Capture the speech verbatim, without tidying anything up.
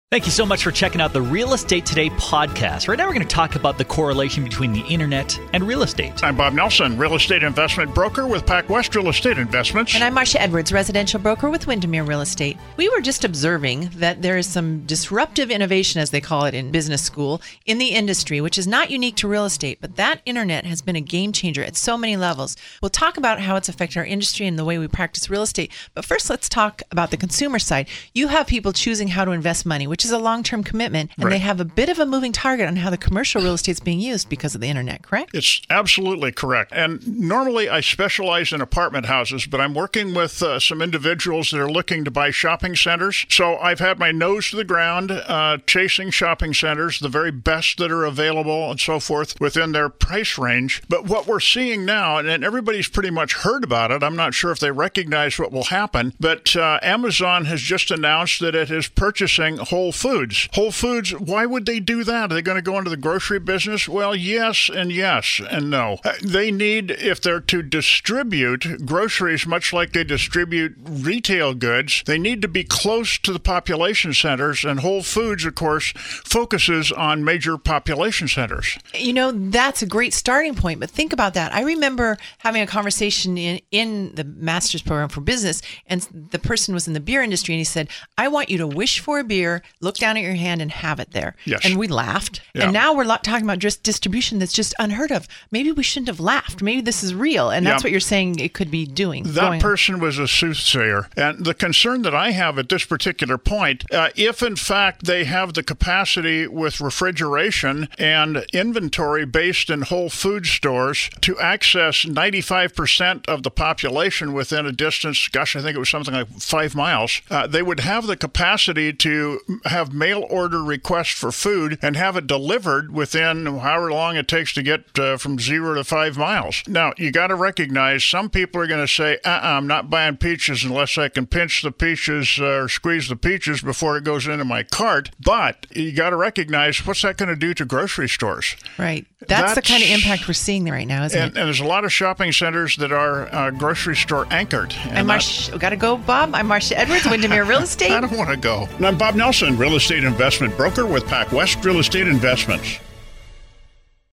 Thank you so much for checking out the Real Estate Today podcast. Right now we're going to talk about the correlation between the internet and real estate. I'm Bob Nelson, real estate investment broker with PacWest Real Estate Investments. And I'm Marcia Edwards, residential broker with Windermere Real Estate. We were just observing that there is some disruptive innovation, as they call it in business school, in the industry, which is not unique to real estate, but that internet has been a game changer at so many levels. We'll talk about how it's affected our industry and the way we practice real estate. But first, let's talk about the consumer side. You have people choosing how to invest money, which is a long-term commitment, and right. They have a bit of a moving target on how the commercial real estate is being used because of the internet, correct? It's absolutely correct. And normally I specialize in apartment houses, but I'm working with uh, some individuals that are looking to buy shopping centers. So I've had my nose to the ground uh, chasing shopping centers, the very best that are available and so forth within their price range. But what we're seeing now, and everybody's pretty much heard about it, I'm not sure if they recognize what will happen, but uh, Amazon has just announced that it is purchasing Whole Foods. Whole Foods, why would they do that? Are they going to go into the grocery business? Well, yes and yes and no. They need, if they're to distribute groceries much like they distribute retail goods, they need to be close to the population centers, and Whole Foods, of course, focuses on major population centers. You know, that's a great starting point, but think about that. I remember having a conversation in, in the master's program for business, and the person was in the beer industry, and he said, I want you to wish for a beer, look down at your hand and have it there. Yes. And we laughed. Yeah. And now we're talking about just distribution that's just unheard of. Maybe we shouldn't have laughed. Maybe this is real. And that's yeah. what you're saying it could be doing. That person on. was a soothsayer. And the concern that I have at this particular point, uh, if in fact they have the capacity with refrigeration and inventory based in Whole Food stores to access ninety-five percent of the population within a distance, gosh, I think it was something like five miles, uh, they would have the capacity to have mail order requests for food and have it delivered within however long it takes to get uh, from zero to five miles. Now, you got to recognize some people are going to say, uh-uh, I'm not buying peaches unless I can pinch the peaches uh, or squeeze the peaches before it goes into my cart. But you got to recognize, what's that going to do to grocery stores? Right. That's, That's the kind of impact we're seeing right now, isn't and, it? And there's a lot of shopping centers that are uh, grocery store anchored. And I'm Marcia, we got to go, Bob. I'm Marcia Edwards, Windermere Real Estate. I don't want to go. And I'm Bob Nelson, real estate investment broker with PacWest Real Estate Investments.